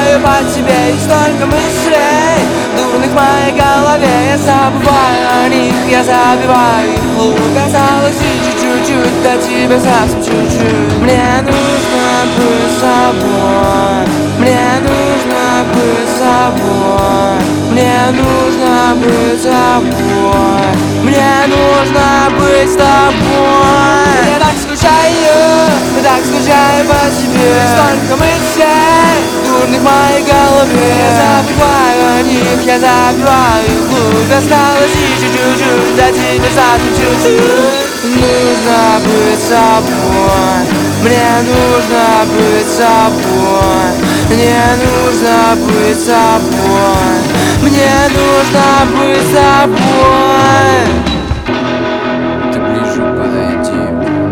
скучаю по тебе, и столько мыслей дурных в моей голове. Я забываю о них, я забиваю их лук. Осталось еще чуть-чуть, до тебя совсем чуть-чуть. Мне нужно быть собой, мне нужно быть собой, мне нужно быть собой, мне нужно быть с тобой. Я так скучаю по тебе, столько мыслей дурных в моей голове. Я забываю о них, я забиваю их лук. Осталось еще чуть-чуть, до тебя совсем чуть-чуть. Нужно быть собой, мне нужно быть собой, мне нужно быть собой, мне нужно быть собой. Ты ближе подойди,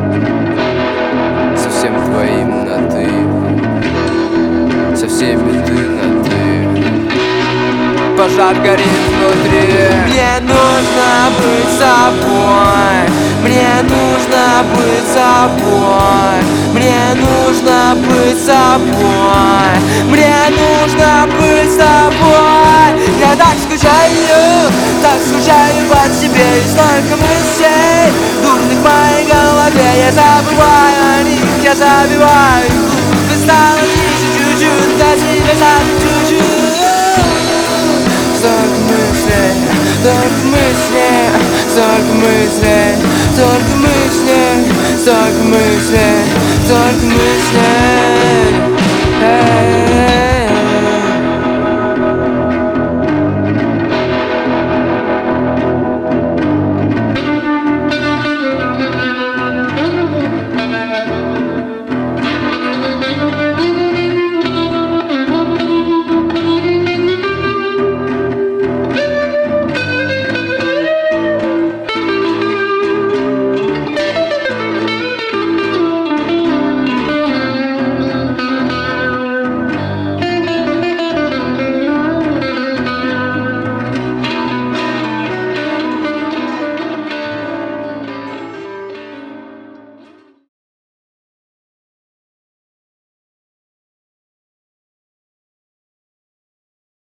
совсем твоим на ты, со всеми ты на ты. Пожар горит внутри. Мне нужно быть собой, мне нужно быть собой, мне нужно быть собой, мне нужно быть собой. Я так скучаю по тебе, и столько мыслей дурных в моей голове. Я забываю о них, я забиваю их лук. Осталось еще чуть-чуть, до тебя совсем чуть-чуть. Столько мыслей, столько мыслей, столько мыслей, столько мыслей, столько мыслей, столько мыслей.